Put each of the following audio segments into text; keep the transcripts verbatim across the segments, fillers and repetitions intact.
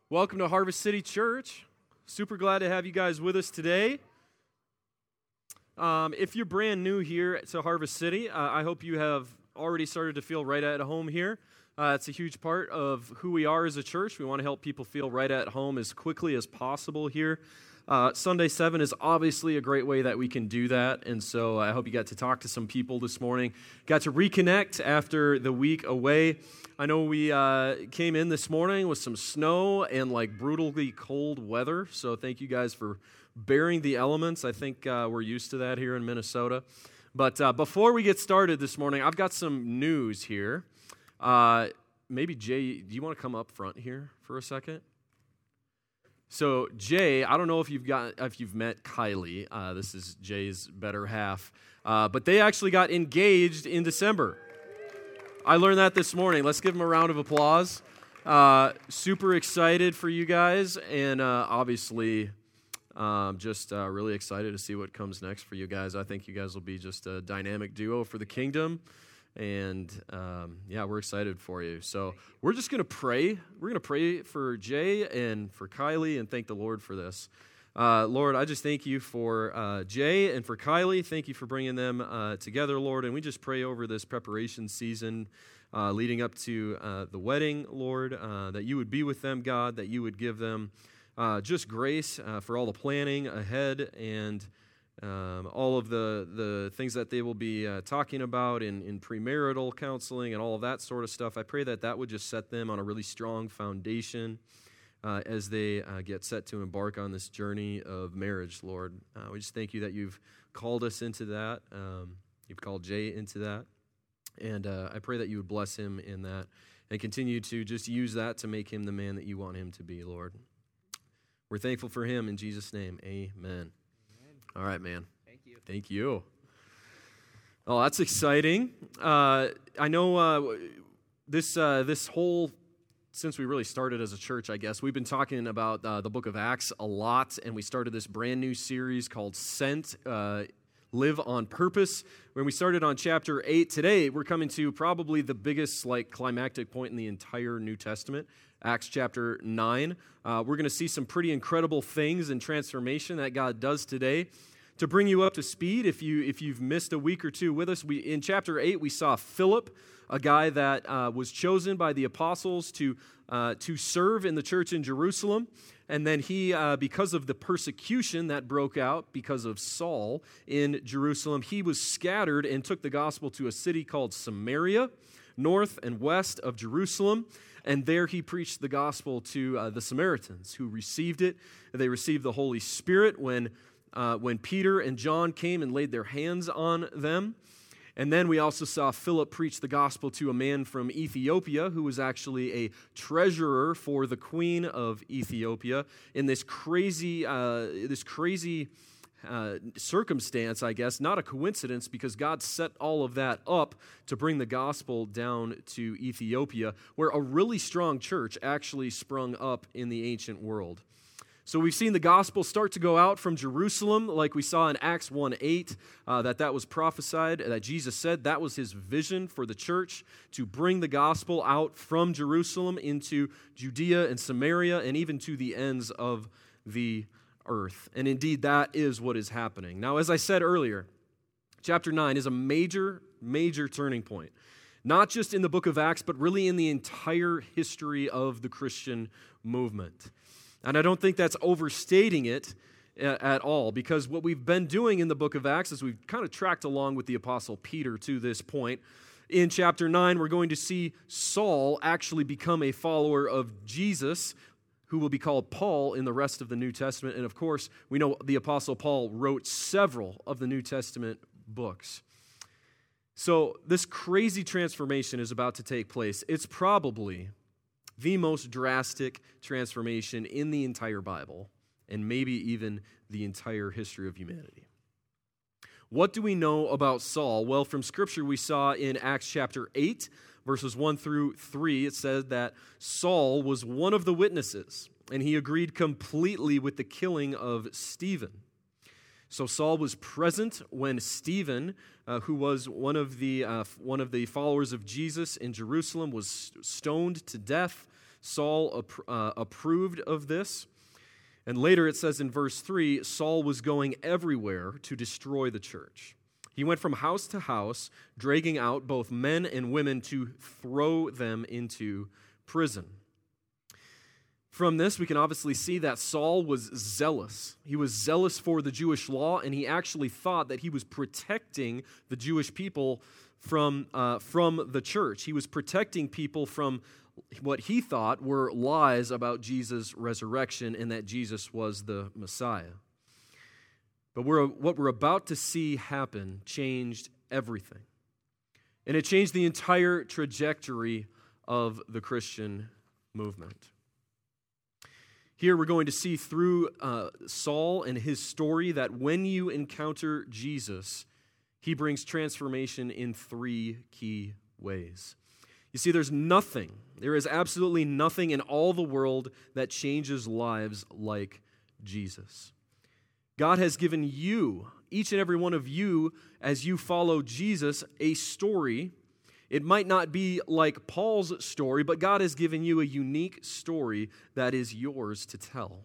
Welcome to Harvest City Church. Super glad to have you guys with us today. Um, if you're brand new here to Harvest City, uh, I hope you have already started to feel right at home here. Uh, it's a huge part of who we are as a church. We want to help people feel right at home as quickly as possible here. Uh, Sunday seven is obviously a great way that we can do that, and so I hope you got to talk to some people this morning, got to reconnect after the week away. I know we uh, came in this morning with some snow and like brutally cold weather, so thank you guys for bearing the elements. I think uh, we're used to that here in Minnesota. But uh, before we get started this morning, I've got some news here. Uh, maybe Jay, do you want to come up front here for a second? So Jay, I don't know if you've got if you've met Kylie. Uh, this is Jay's better half, uh, but they actually got engaged in December. I learned that this morning. Let's give them a round of applause. Uh, super excited for you guys, and uh, obviously, um, just uh, really excited to see what comes next for you guys. I think you guys will be just a dynamic duo for the kingdom. And, um, yeah, we're excited for you. So we're just going to pray. We're going to pray for Jay and for Kylie and thank the Lord for this. Uh, Lord, I just thank you for uh, Jay and for Kylie. Thank you for bringing them uh, together, Lord. And we just pray over this preparation season uh, leading up to uh, the wedding, Lord, uh, that you would be with them, God, that you would give them uh, just grace uh, for all the planning ahead and Um, all of the, the things that they will be uh, talking about in, in premarital counseling and all of that sort of stuff. I pray that that would just set them on a really strong foundation uh, as they uh, get set to embark on this journey of marriage, Lord. Uh, we just thank you that you've called us into that. Um, you've called Jay into that. And uh, I pray that you would bless him in that and continue to just use that to make him the man that you want him to be, Lord. We're thankful for him in Jesus' name. Amen. All right, man. Thank you. Thank you. Oh, that's exciting. Uh, I know uh, this uh, this whole, since we really started as a church, I guess, we've been talking about uh, the book of Acts a lot, and we started this brand new series called Sent, uh, Live on Purpose. When we started on chapter eight, today we're coming to probably the biggest like climactic point in the entire New Testament, Acts chapter nine. Uh, we're going to see some pretty incredible things and transformation that God does today. To bring you up to speed, if, you, if you've missed a week or two with us, we in chapter eight, we saw Philip, a guy that uh, was chosen by the apostles to, uh, to serve in the church in Jerusalem. And then he, uh, because of the persecution that broke out because of Saul in Jerusalem, he was scattered and took the gospel to a city called Samaria, north and west of Jerusalem. And there he preached the gospel to uh, the Samaritans who received it. They received the Holy Spirit when, uh, when Peter and John came and laid their hands on them. And then we also saw Philip preach the gospel to a man from Ethiopia who was actually a treasurer for the queen of Ethiopia in this crazy, uh, this crazy uh, circumstance, I guess. Not a coincidence, because God set all of that up to bring the gospel down to Ethiopia, where a really strong church actually sprung up in the ancient world. So we've seen the gospel start to go out from Jerusalem, like we saw in Acts one eight, uh, that that was prophesied, that Jesus said that was his vision for the church, to bring the gospel out from Jerusalem into Judea and Samaria and even to the ends of the earth. And indeed, that is what is happening. Now, as I said earlier, chapter nine is a major, major turning point. Not just in the book of Acts, but really in the entire history of the Christian movement. And I don't think that's overstating it at all, because what we've been doing in the book of Acts is we've kind of tracked along with the Apostle Peter to this point. In chapter nine, we're going to see Saul actually become a follower of Jesus, who will be called Paul in the rest of the New Testament. And of course, we know the Apostle Paul wrote several of the New Testament books. So this crazy transformation is about to take place. It's probably the most drastic transformation in the entire Bible, and maybe even the entire history of humanity. What do we know about Saul? Well, from Scripture we saw in Acts chapter eight, verses one through three, it said that Saul was one of the witnesses, and he agreed completely with the killing of Stephen. So Saul was present when Stephen, uh, who was one of the uh, one of the followers of Jesus in Jerusalem, was stoned to death. Saul uh, approved of this. And later it says in verse three, Saul was going everywhere to destroy the church. He went from house to house, dragging out both men and women to throw them into prison. From this, we can obviously see that Saul was zealous. He was zealous for the Jewish law, and he actually thought that he was protecting the Jewish people from, uh, from the church. He was protecting people from what he thought were lies about Jesus' resurrection and that Jesus was the Messiah. But we're, what we're about to see happen changed everything. And it changed the entire trajectory of the Christian movement. Here we're going to see through uh, Saul and his story that when you encounter Jesus, he brings transformation in three key ways. You see, there's nothing, there is absolutely nothing in all the world that changes lives like Jesus. God has given you, each and every one of you, as you follow Jesus, a story. It might not be like Paul's story, but God has given you a unique story that is yours to tell.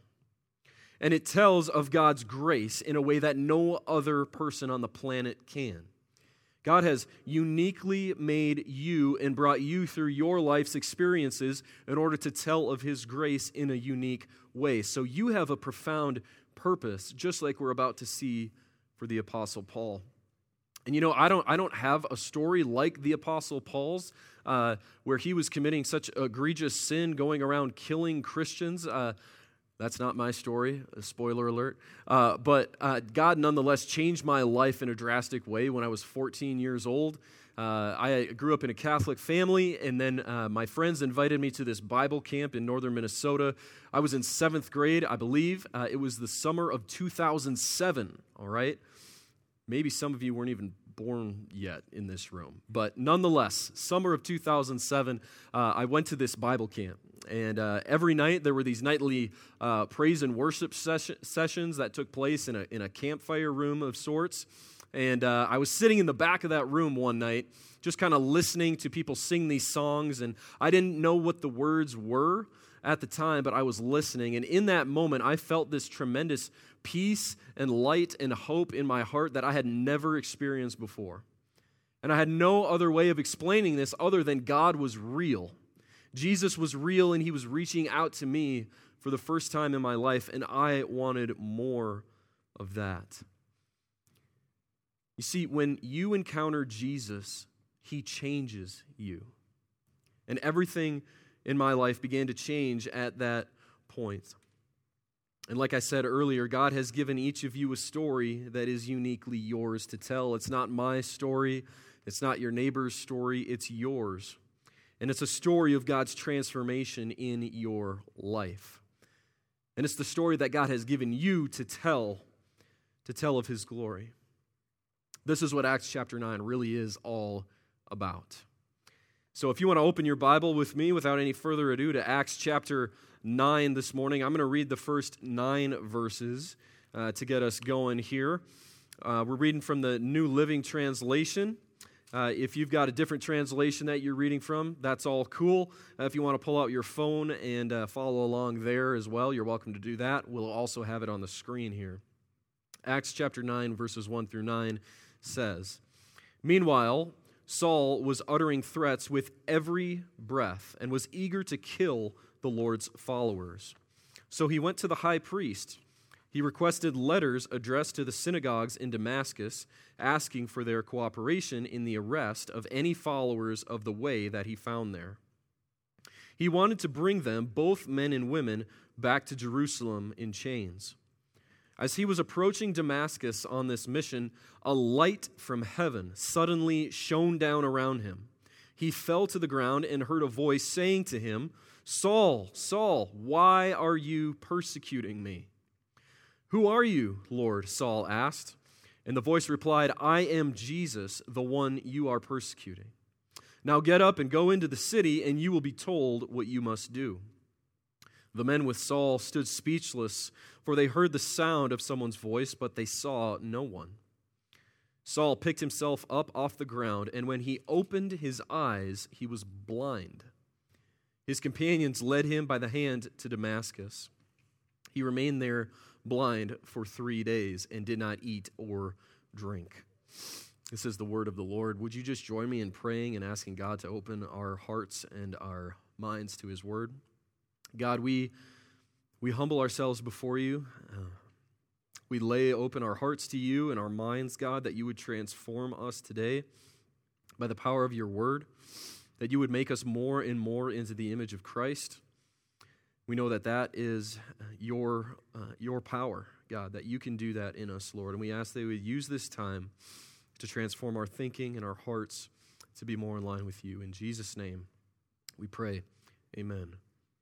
And it tells of God's grace in a way that no other person on the planet can. God has uniquely made you and brought you through your life's experiences in order to tell of His grace in a unique way. So you have a profound purpose, just like we're about to see for the Apostle Paul. And you know, I don't I don't have a story like the Apostle Paul's, uh, where he was committing such egregious sin, going around killing Christians. Uh, that's not my story, a spoiler alert. Uh, but uh, God nonetheless changed my life in a drastic way when I was fourteen years old. Uh, I grew up in a Catholic family, and then uh, my friends invited me to this Bible camp in northern Minnesota. I was in seventh grade, I believe. Uh, it was the summer of two thousand seven, all right? Maybe some of you weren't even born yet in this room. But nonetheless, summer of two thousand seven, uh, I went to this Bible camp. And uh, every night there were these nightly uh, praise and worship ses- sessions that took place in a, in a campfire room of sorts. And uh, I was sitting in the back of that room one night, just kind of listening to people sing these songs. And I didn't know what the words were at the time, but I was listening. And in that moment, I felt this tremendous peace and light and hope in my heart that I had never experienced before. And I had no other way of explaining this other than God was real. Jesus was real, and He was reaching out to me for the first time in my life, and I wanted more of that. You see, when you encounter Jesus, He changes you. And everything in my life began to change at that point. And like I said earlier, God has given each of you a story that is uniquely yours to tell. It's not my story. It's not your neighbor's story. It's yours. And it's a story of God's transformation in your life. And it's the story that God has given you to tell, to tell of His glory. This is what Acts chapter nine really is all about. So if you want to open your Bible with me without any further ado to Acts chapter nine this morning, I'm going to read the first nine verses uh, to get us going here. Uh, we're reading from the New Living Translation. Uh, if you've got a different translation that you're reading from, that's all cool. Uh, if you want to pull out your phone and uh, follow along there as well, you're welcome to do that. We'll also have it on the screen here. Acts chapter nine, verses one through nine says, "Meanwhile, Saul was uttering threats with every breath and was eager to kill the Lord's followers. So he went to the high priest. He requested letters addressed to the synagogues in Damascus, asking for their cooperation in the arrest of any followers of the way that he found there. He wanted to bring them, both men and women, back to Jerusalem in chains. As he was approaching Damascus on this mission, a light from heaven suddenly shone down around him. He fell to the ground and heard a voice saying to him, 'Saul, Saul, why are you persecuting me?' 'Who are you, Lord?' Saul asked. And the voice replied, 'I am Jesus, the one you are persecuting. Now get up and go into the city, and you will be told what you must do.' The men with Saul stood speechless, for they heard the sound of someone's voice, but they saw no one. Saul picked himself up off the ground, and when he opened his eyes, he was blind. His companions led him by the hand to Damascus. He remained there blind for three days and did not eat or drink. This is the word of the Lord. Would you just join me in praying and asking God to open our hearts and our minds to his word? God, we we humble ourselves before you. Uh, we lay open our hearts to you and our minds, God, that you would transform us today by the power of your word, that you would make us more and more into the image of Christ. We know that that is your, uh, your power, God, that you can do that in us, Lord. And we ask that you would use this time to transform our thinking and our hearts to be more in line with you. In Jesus' name, we pray. Amen.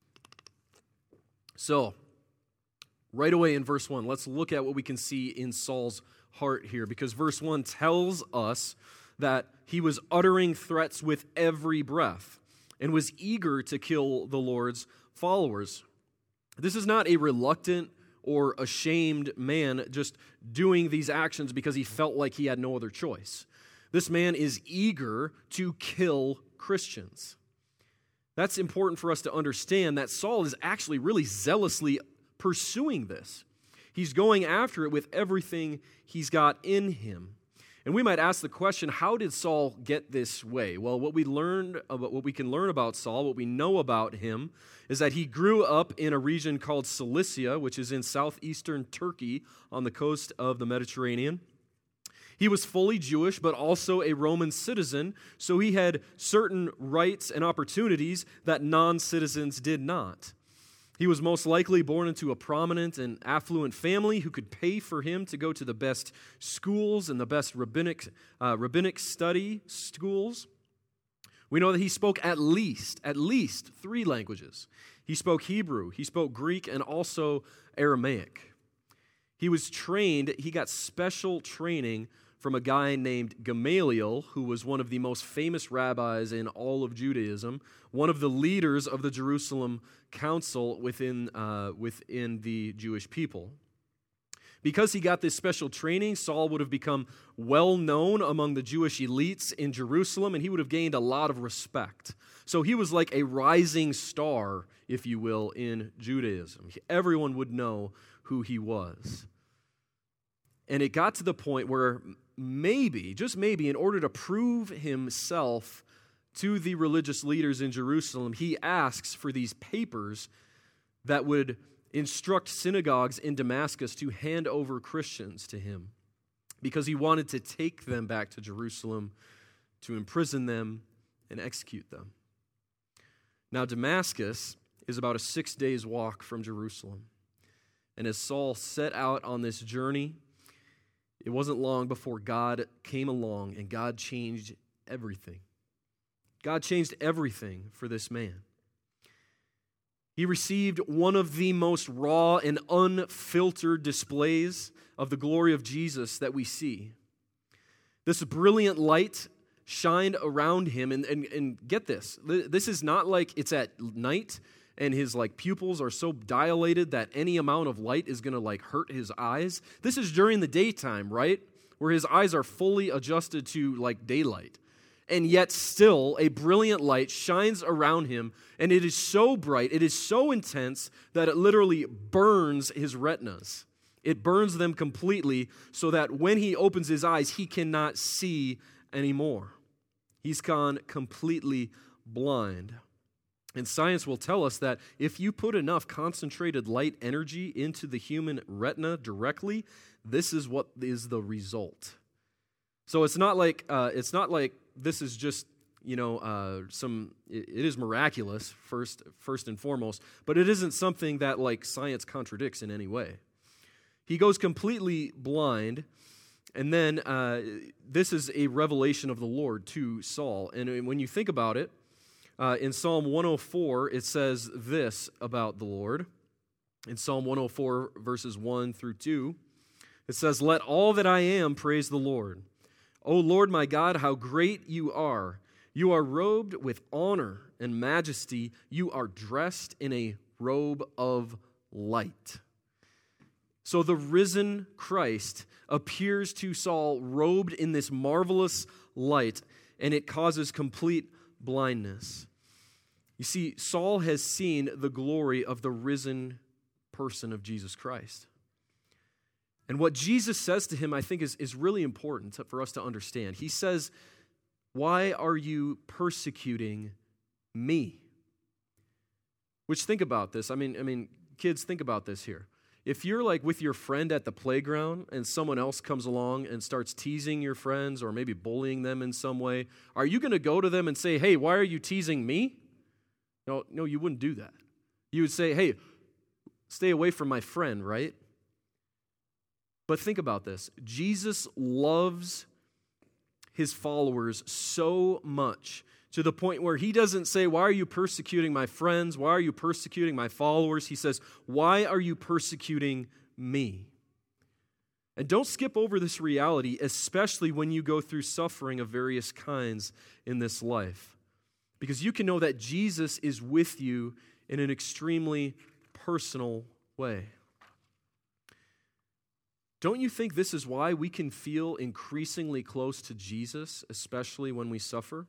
So, right away in verse one, let's look at what we can see in Saul's heart here, because verse one tells us that he was uttering threats with every breath and was eager to kill the Lord's followers. This is not a reluctant or ashamed man just doing these actions because he felt like he had no other choice. This man is eager to kill Christians. That's important for us to understand, that Saul is actually really zealously pursuing this. He's going after it with everything he's got in him. And we might ask the question, how did Saul get this way? Well, what we learned about what we can learn about Saul, what we know about him, is that he grew up in a region called Cilicia, which is in southeastern Turkey on the coast of the Mediterranean. He was fully Jewish, but also a Roman citizen, so he had certain rights and opportunities that non-citizens did not. He was most likely born into a prominent and affluent family who could pay for him to go to the best schools and the best rabbinic, uh, rabbinic study schools. We know that he spoke at least, at least three languages. He spoke Hebrew, he spoke Greek, and also Aramaic. He was trained, he got special training from a guy named Gamaliel, who was one of the most famous rabbis in all of Judaism, one of the leaders of the Jerusalem council within, uh, within the Jewish people. Because he got this special training, Saul would have become well known among the Jewish elites in Jerusalem, and he would have gained a lot of respect. So he was like a rising star, if you will, in Judaism. Everyone would know who he was. And it got to the point where maybe, just maybe, in order to prove himself to the religious leaders in Jerusalem, he asks for these papers that would instruct synagogues in Damascus to hand over Christians to him, because he wanted to take them back to Jerusalem to imprison them and execute them. Now, Damascus is about a six days walk from Jerusalem. And as Saul set out on this journey, it wasn't long before God came along and God changed everything. God changed everything for this man. He received one of the most raw and unfiltered displays of the glory of Jesus that we see. This brilliant light shined around him, and, and, and get this, this is not like it's at night and his like pupils are so dilated that any amount of light is going to like hurt his eyes. This is during the daytime, right? Where his eyes are fully adjusted to like daylight. And yet still a brilliant light shines around him, and it is so bright, it is so intense that it literally burns his retinas. It burns them completely so that when he opens his eyes, he cannot see anymore. He's gone completely blind. And science will tell us that if you put enough concentrated light energy into the human retina directly, this is what is the result. So it's not like uh, it's not like this is just, you know, uh, some. It, it is miraculous first, first and foremost, but it isn't something that like science contradicts in any way. He goes completely blind, and then uh, this is a revelation of the Lord to Saul. And when you think about it, Uh, in Psalm one oh four, it says this about the Lord. In Psalm one oh four, verses one through two, it says, "Let all that I am praise the Lord. O Lord my God, how great you are. You are robed with honor and majesty. You are dressed in a robe of light." So the risen Christ appears to Saul robed in this marvelous light, and it causes complete blindness. You see, Saul has seen the glory of the risen person of Jesus Christ. And what Jesus says to him, I think, is, is really important to, for us to understand. He says, "Why are you persecuting me?" Which, think about this. I mean, I mean, kids, think about this here. If you're like with your friend at the playground and someone else comes along and starts teasing your friends or maybe bullying them in some way, are you going to go to them and say, "Hey, why are you teasing me?" No, no, you wouldn't do that. You would say, "Hey, stay away from my friend," right? But think about this. Jesus loves his followers so much to the point where he doesn't say, "Why are you persecuting my friends? Why are you persecuting my followers?" He says, "Why are you persecuting me?" And don't skip over this reality, especially when you go through suffering of various kinds in this life. Because you can know that Jesus is with you in an extremely personal way. Don't you think this is why we can feel increasingly close to Jesus, especially when we suffer?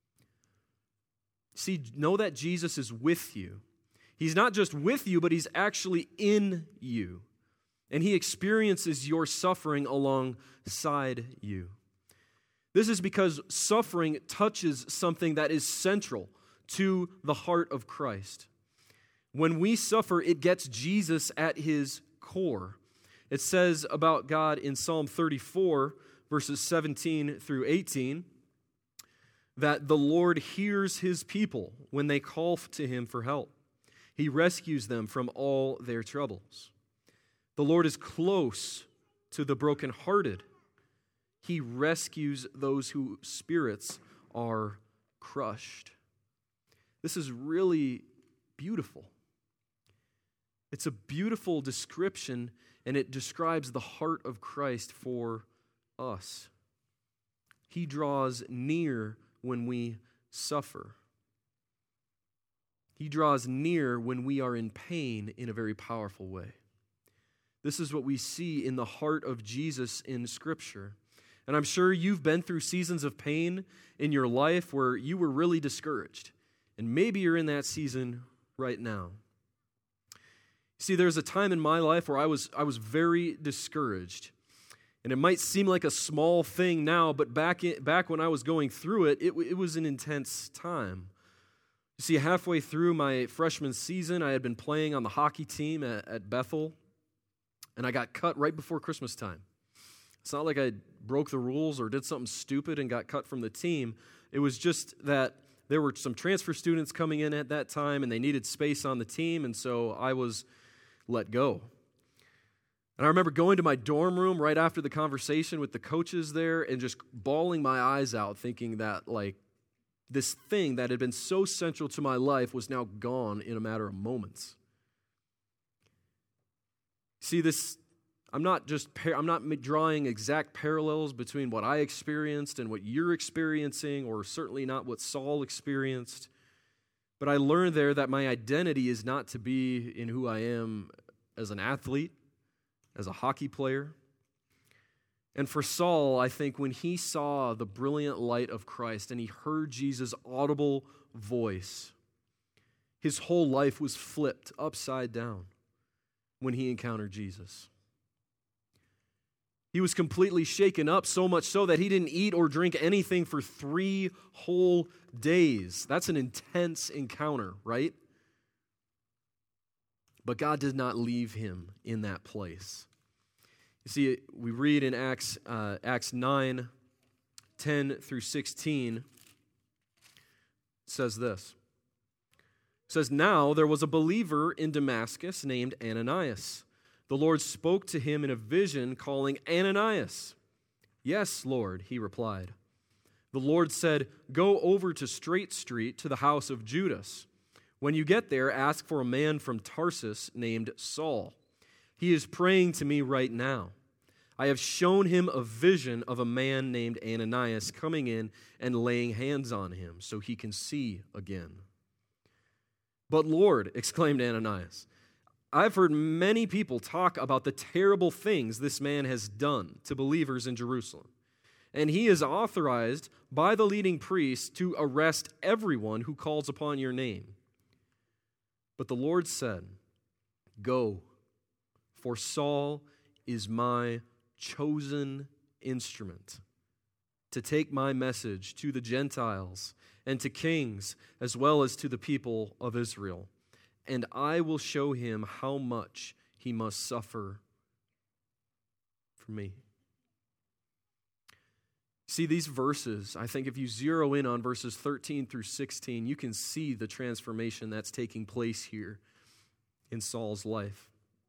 See, know that Jesus is with you. He's not just with you, but he's actually in you. And he experiences your suffering alongside you. This is because suffering touches something that is central to the heart of Christ. When we suffer, it gets Jesus at his core. It says about God in Psalm thirty-four, verses seventeen through eighteen, that the Lord hears his people when they call to him for help. He rescues them from all their troubles. The Lord is close to the brokenhearted. He rescues those whose spirits are crushed. This is really beautiful. It's a beautiful description, and it describes the heart of Christ for us. He draws near when we suffer. He draws near when we are in pain in a very powerful way. This is what we see in the heart of Jesus in Scripture. And I'm sure you've been through seasons of pain in your life where you were really discouraged. And maybe you're in that season right now. See, there's a time in my life where I was I was very discouraged. And it might seem like a small thing now, but back in, back when I was going through it, it, it was an intense time. You see, halfway through my freshman season, I had been playing on the hockey team at, at Bethel, and I got cut right before Christmas time. It's not like I broke the rules or did something stupid and got cut from the team. It was just that there were some transfer students coming in at that time, and they needed space on the team, and so I was let go. And I remember going to my dorm room right after the conversation with the coaches there and just bawling my eyes out, thinking that, like, this thing that had been so central to my life was now gone in a matter of moments. See, this, I'm not just, I'm not drawing exact parallels between what I experienced and what you're experiencing, or certainly not what Saul experienced. But I learned there that my identity is not to be in who I am as an athlete, as a hockey player. And for Saul, I think when he saw the brilliant light of Christ and he heard Jesus' audible voice, his whole life was flipped upside down when he encountered Jesus. He was completely shaken up, so much so that he didn't eat or drink anything for three whole days. That's an intense encounter, right? But God did not leave him in that place. You see, we read in Acts uh, Acts nine, ten through sixteen, it says this. It says, "Now there was a believer in Damascus named Ananias. The Lord spoke to him in a vision, calling, 'Ananias.' 'Yes, Lord,' he replied. The Lord said, 'Go over to Straight Street to the house of Judas. When you get there, ask for a man from Tarsus named Saul. He is praying to me right now. I have shown him a vision of a man named Ananias coming in and laying hands on him so he can see again.' 'But Lord,' exclaimed Ananias, 'I've heard many people talk about the terrible things this man has done to believers in Jerusalem. And he is authorized by the leading priests to arrest everyone who calls upon your name.' But the Lord said, "Go, for Saul is my chosen instrument to take my message to the Gentiles and to kings as well as to the people of Israel. And I will show him how much he must suffer for me." See, these verses, I think if you zero in on verses thirteen through sixteen, you can see the transformation that's taking place here in Saul's life.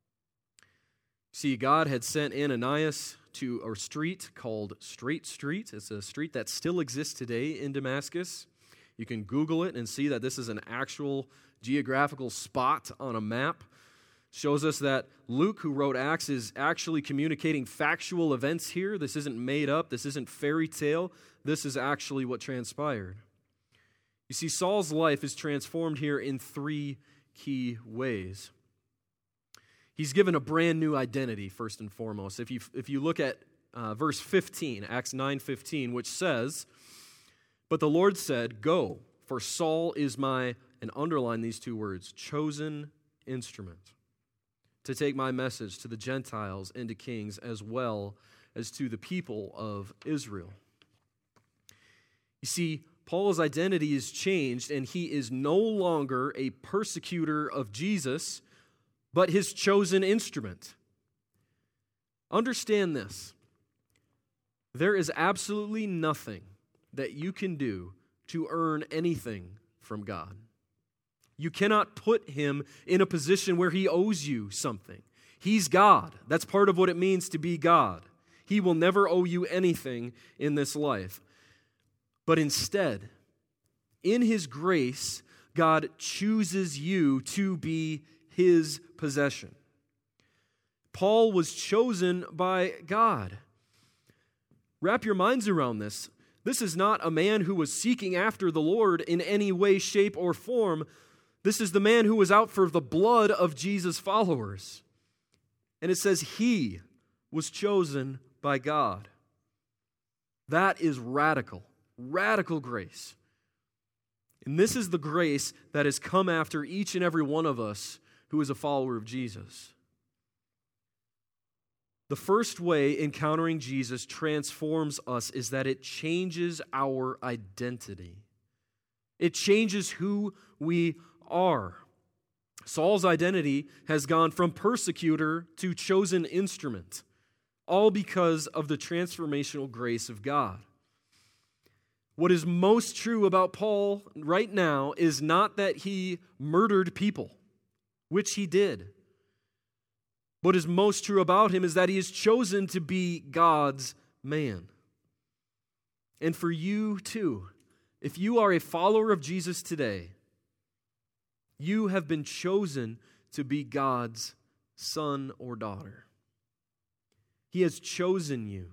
See, God had sent Ananias to a street called Straight Street. It's a street that still exists today in Damascus. You can Google it and see that this is an actual geographical spot on a map. Shows us that Luke, who wrote Acts, is actually communicating factual events here. This isn't made up. This isn't fairy tale. This is actually what transpired. You see, Saul's life is transformed here in three key ways. He's given a brand new identity, first and foremost. If you, if you look at uh, verse fifteen, Acts nine fifteen, which says, "But the Lord said, 'Go, for Saul is my,'" and underline these two words, "chosen instrument, to take my message to the Gentiles and to kings as well as to the people of Israel." You see, Paul's identity is changed, and he is no longer a persecutor of Jesus, but his chosen instrument. Understand this. There is absolutely nothing that you can do to earn anything from God. You cannot put him in a position where he owes you something. He's God. That's part of what it means to be God. He will never owe you anything in this life. But instead, in his grace, God chooses you to be his possession. Paul was chosen by God. Wrap your minds around this. This is not a man who was seeking after the Lord in any way, shape, or form. This is the man who was out for the blood of Jesus' followers. And it says he was chosen by God. That is radical, radical grace. And this is the grace that has come after each and every one of us who is a follower of Jesus. The first way encountering Jesus transforms us is that it changes our identity. It changes who we are. Saul's identity has gone from persecutor to chosen instrument, all because of the transformational grace of God. What is most true about Paul right now is not that he murdered people, which he did. What is most true about him is that he is chosen to be God's man. And for you too, if you are a follower of Jesus today, you have been chosen to be God's son or daughter. He has chosen you.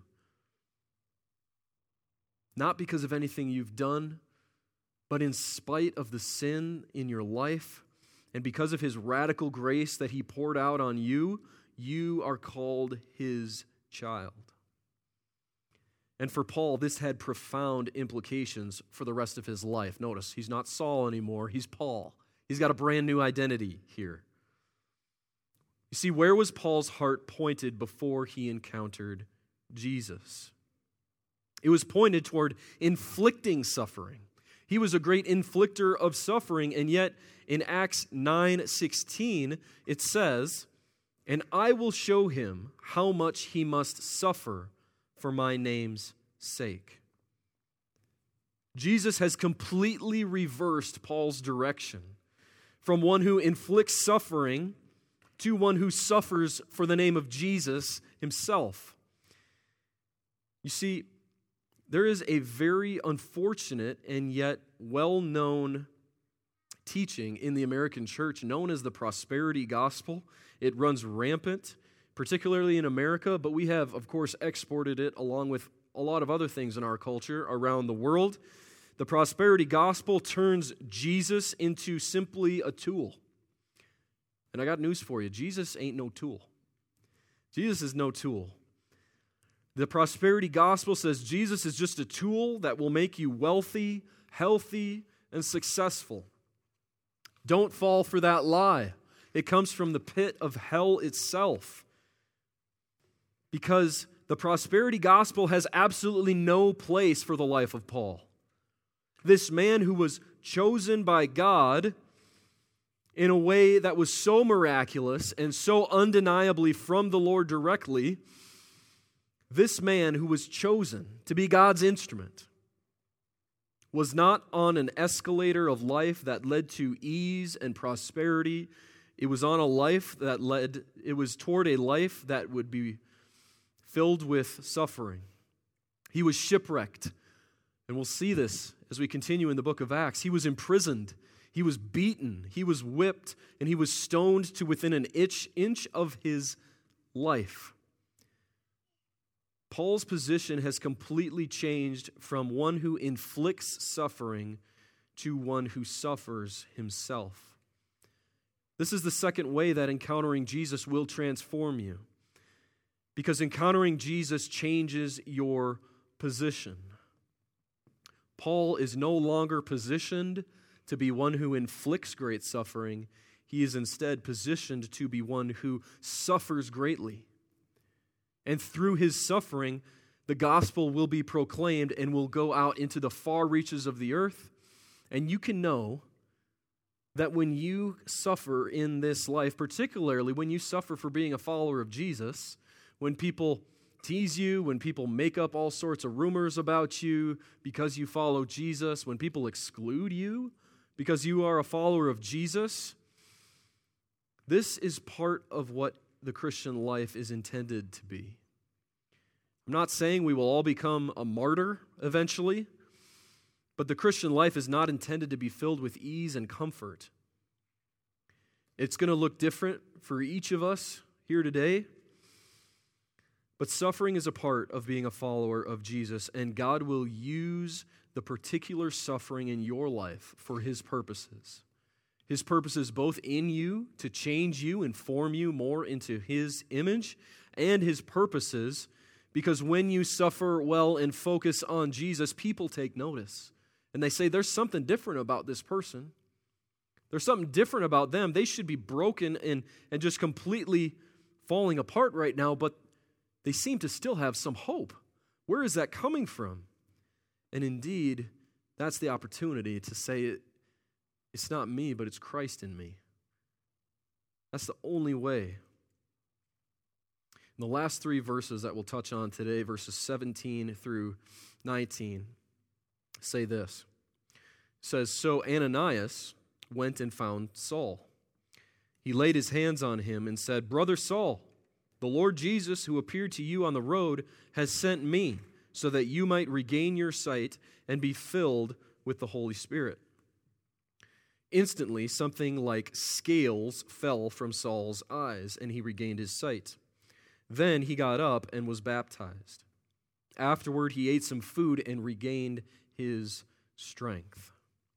Not because of anything you've done, but in spite of the sin in your life, and because of his radical grace that he poured out on you, you are called his child. And for Paul, this had profound implications for the rest of his life. Notice, he's not Saul anymore, he's Paul. He's got a brand new identity here. You see, where was Paul's heart pointed before he encountered Jesus? It was pointed toward inflicting suffering. He was a great inflictor of suffering, and yet in Acts nine sixteen, it says, "And I will show him how much he must suffer for my name's sake." Jesus has completely reversed Paul's direction from one who inflicts suffering to one who suffers for the name of Jesus himself. You see, there is a very unfortunate and yet well-known teaching in the American church known as the prosperity gospel. It runs rampant, particularly in America, but we have, of course, exported it along with a lot of other things in our culture around the world. The prosperity gospel turns Jesus into simply a tool. And I got news for you. Jesus ain't no tool. Jesus is no tool. The prosperity gospel says Jesus is just a tool that will make you wealthy, healthy, and successful. Don't fall for that lie. It comes from the pit of hell itself. Because the prosperity gospel has absolutely no place for the life of Paul. This man who was chosen by God in a way that was so miraculous and so undeniably from the Lord directly, this man who was chosen to be God's instrument was not on an escalator of life that led to ease and prosperity. It was on a life that led, it was toward a life that would be filled with suffering. He was shipwrecked, and we'll see this as we continue in the book of Acts. He was imprisoned, he was beaten, he was whipped, and he was stoned to within an inch, inch of his life. Paul's position has completely changed from one who inflicts suffering to one who suffers himself. This is the second way that encountering Jesus will transform you, because encountering Jesus changes your position. Paul is no longer positioned to be one who inflicts great suffering. He is instead positioned to be one who suffers greatly. And through his suffering, the gospel will be proclaimed and will go out into the far reaches of the earth. And you can know that when you suffer in this life, particularly when you suffer for being a follower of Jesus, when people tease you, when people make up all sorts of rumors about you because you follow Jesus, when people exclude you because you are a follower of Jesus, this is part of what the Christian life is intended to be. I'm not saying we will all become a martyr eventually, but the Christian life is not intended to be filled with ease and comfort. It's going to look different for each of us here today, but suffering is a part of being a follower of Jesus, and God will use the particular suffering in your life for His purposes. His purposes both in you to change you and form you more into His image, and His purposes because when you suffer well and focus on Jesus, people take notice. And they say, there's something different about this person. There's something different about them. They should be broken and, and just completely falling apart right now, but they seem to still have some hope. Where is that coming from? And indeed, that's the opportunity to say it. It's not me, but it's Christ in me. That's the only way. In the last three verses that we'll touch on today, verses seventeen through nineteen, say this. It says, So Ananias went and found Saul. He laid his hands on him and said, Brother Saul, the Lord Jesus, who appeared to you on the road, has sent me so that you might regain your sight and be filled with the Holy Spirit. Instantly, something like scales fell from Saul's eyes, and he regained his sight. Then he got up and was baptized. Afterward, he ate some food and regained his strength.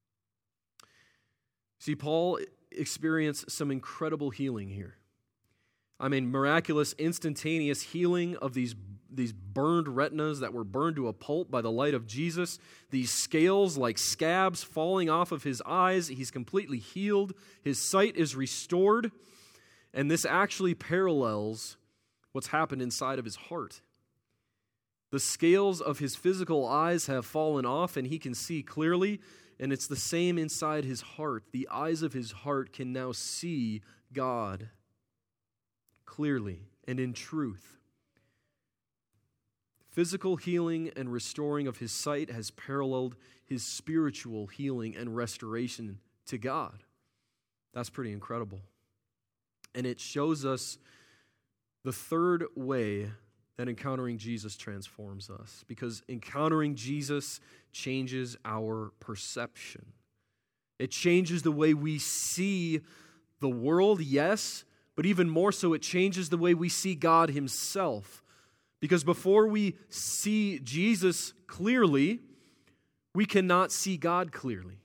See, Paul experienced some incredible healing here. I mean, miraculous, instantaneous healing of these, these burned retinas that were burned to a pulp by the light of Jesus. These scales like scabs falling off of his eyes. He's completely healed. His sight is restored. And this actually parallels what's happened inside of his heart. The scales of his physical eyes have fallen off and he can see clearly. And it's the same inside his heart. The eyes of his heart can now see God clearly and in truth. Physical healing and restoring of his sight has paralleled his spiritual healing and restoration to God. That's pretty incredible. And it shows us the third way that encountering Jesus transforms us, because encountering Jesus changes our perception. It changes the way we see the world, yes, but even more so, it changes the way we see God Himself. Because before we see Jesus clearly, we cannot see God clearly.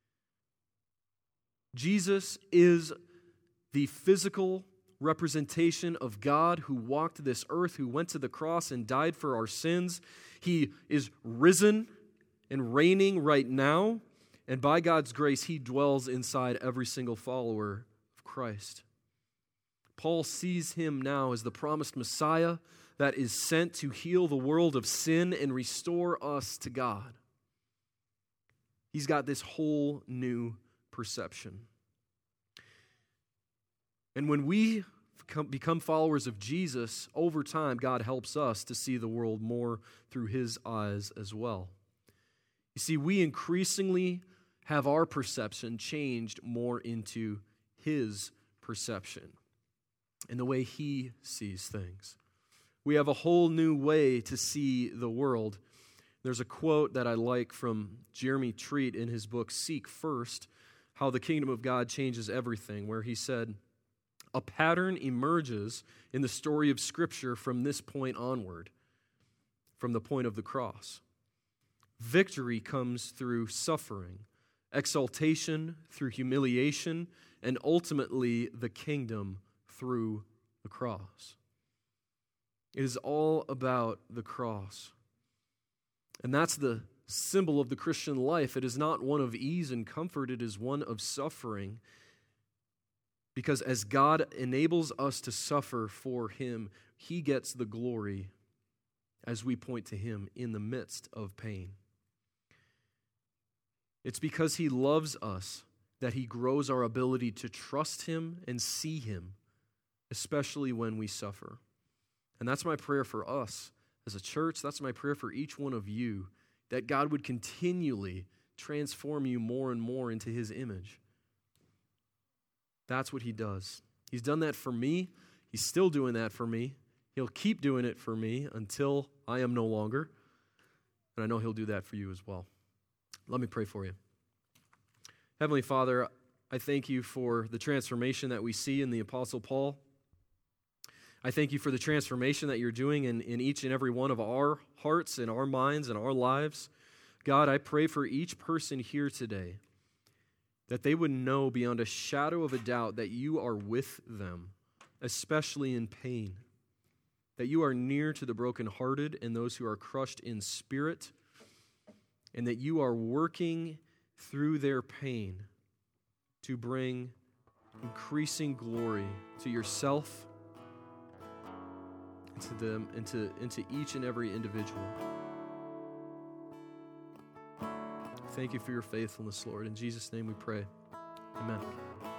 Jesus is the physical representation of God who walked this earth, who went to the cross and died for our sins. He is risen and reigning right now. And by God's grace, he dwells inside every single follower of Christ. Paul sees him now as the promised Messiah that is sent to heal the world of sin and restore us to God. He's got this whole new perception. And when we become followers of Jesus, over time, God helps us to see the world more through his eyes as well. You see, we increasingly have our perception changed more into his perception and the way he sees things. We have a whole new way to see the world. There's a quote that I like from Jeremy Treat in his book, Seek First, How the Kingdom of God Changes Everything, where he said, "A pattern emerges in the story of Scripture from this point onward, from the point of the cross. Victory comes through suffering, exaltation through humiliation, and ultimately the kingdom through the cross." It is all about the cross. And that's the symbol of the Christian life. It is not one of ease and comfort, it is one of suffering. Because as God enables us to suffer for him, he gets the glory as we point to him in the midst of pain. It's because he loves us that he grows our ability to trust him and see him, especially when we suffer. And that's my prayer for us as a church. That's my prayer for each one of you, that God would continually transform you more and more into his image. That's what he does. He's done that for me. He's still doing that for me. He'll keep doing it for me until I am no longer. And I know he'll do that for you as well. Let me pray for you. Heavenly Father, I thank you for the transformation that we see in the Apostle Paul. I thank you for the transformation that you're doing in, in each and every one of our hearts and our minds and our lives. God, I pray for each person here today that they would know beyond a shadow of a doubt that you are with them, especially in pain, that you are near to the brokenhearted and those who are crushed in spirit, and that you are working through their pain to bring increasing glory to yourself and to them and to, into each and every individual. Thank you for your faithfulness, Lord. In Jesus' name we pray. Amen.